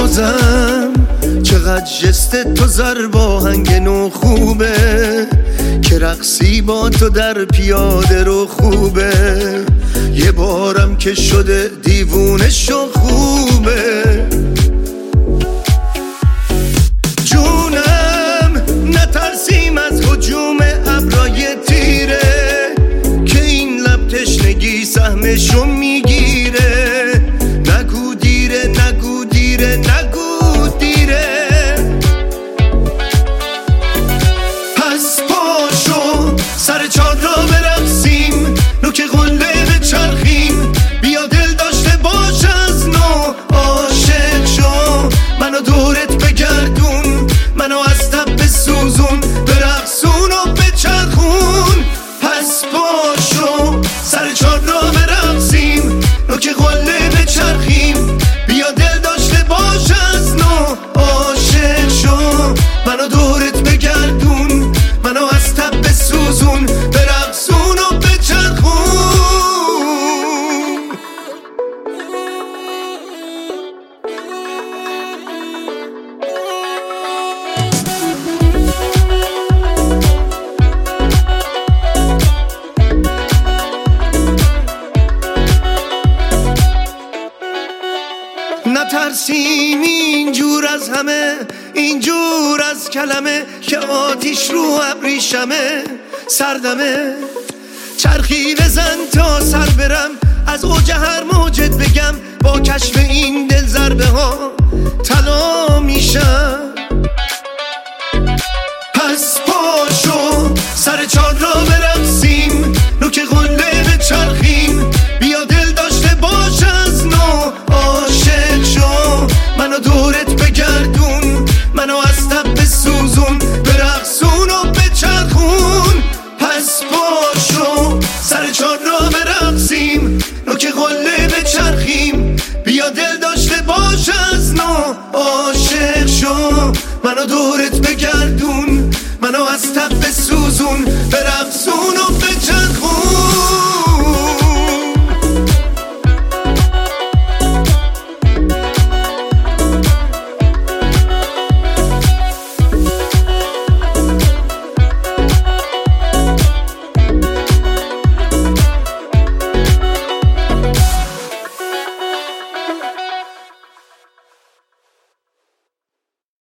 بازم چقدر جست تو زرباهنگ نو خوبه که رقصی با تو در پیاده رو خوبه. یه بارم که شده دیوونه شو خوبه. جونم نترسیم از هجوم ابرای تیره که این لب تشنگی سهمشو میگیره. نگو دیره نگو دیره نگو دیره. پس پاشو سر چار را برقصیم نوک قله بچرخیم. بیا دل داشته باش از نو عاشق شو. منو دورت بگردون منو از تب بسوزون برقصون و بچرخون. پس پاشو سر چار را برقصیم نوک قله بچرخیم. بیا دل داشته باش از نو عاشق شو. منو دورت بگردون منو از تب بسوزون برقصون و بچرخون. نترسیم اینجور از همه اینجور از کلمه که آتیش رو ابریشمه سردمه. چرخی بزن تا سر برم از اوج هر موجت بگم با کشف این دل ضربه ها طلا